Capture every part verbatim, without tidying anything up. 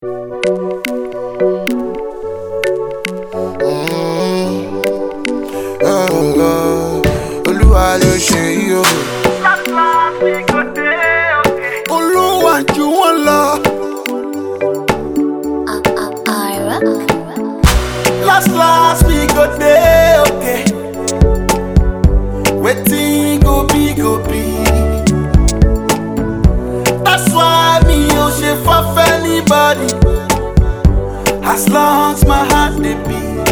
Olúwa ló ṣe yìí o. Olúwa jù wọ́n lọ. Last last we go dey okay. Wetin go be go be. That's why me no ṣe fuff anybody. As long as my heart dey beat.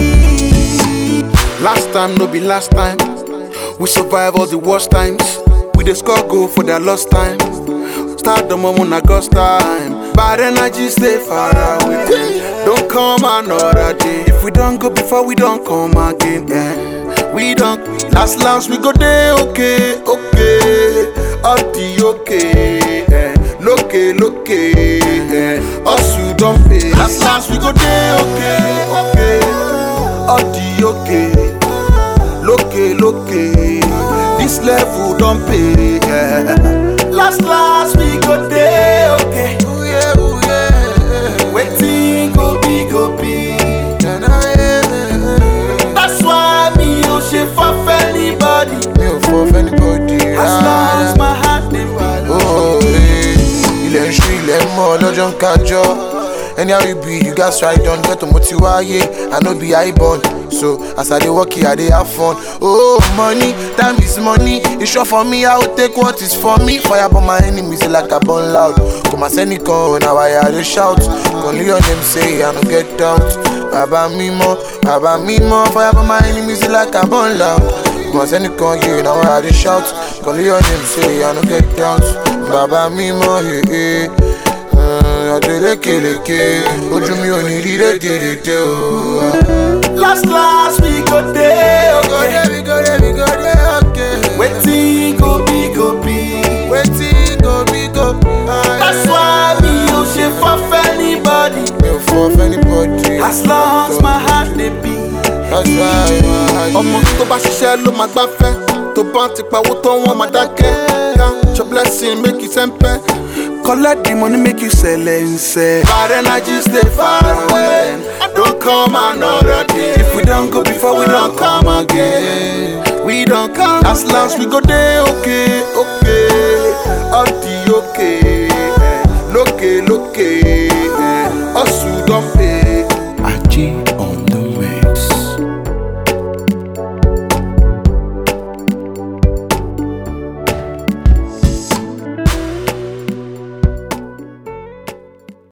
Last time no be last time. We survive all the worst times. We dey score goal for their lost time. Start the moment I got time. Bad energy stay far away. Don't come another day. If we don't go before we don't come again. Yeah. We don't. Last last we go day okay, okay. All the okay. Yeah. Loke, loke. Yeah. Us you don't pay. Last last we go day okay, okay. All the okay. Loke, loke. This level don't pay. Yeah. Last last we go day okay. Ooh yeah, ooh yeah. Waiting go be go be. That's why me no shit for anybody. Me no for anybody. As long as my heart dey beat. Oh, ilẹ̀ ń ṣú ilẹ̀ mọ́ lọ́jọ́ ń kájọ́. Anyhow you be, you gats try don get to motiwaye. I no be high born, so as I dey work here, I dey have fun. Oh, money, time is money. It's sure for me, I will take what is for me. Fire for my enemies like a burn loud. Come and send it con, now I dey shout. Only your name say I no get doubt. Baba mi mo, Baba mi mo. Fire for my enemies like a burn loud. Come and send it con, yeah, now I dey shout. Only your name say I no get doubt. Baba mi mo, yeah, yeah. Ojú mi ò ní rí rédèrèdè o. Last last we go dey okay. We go dey, we go dey okay. Wetin go be go be. Wetin go be go be. That's why me no ṣe fuff anybody. Me no fuff anybody. As long as my heart dey beat. That's why my heart dey beat. Ọmọ tó bá ṣiṣẹ́ ló máa gbáfẹ́. Tó bá ti pawó tó wọ́n máa dákẹ́. Count your blessing make you sempe. Collect the money, make you sell and say. Bad energy stay far away. Don't come another day. If we don't go before, we don't come again. We don't come. As last we go day okay, okay. All the okay.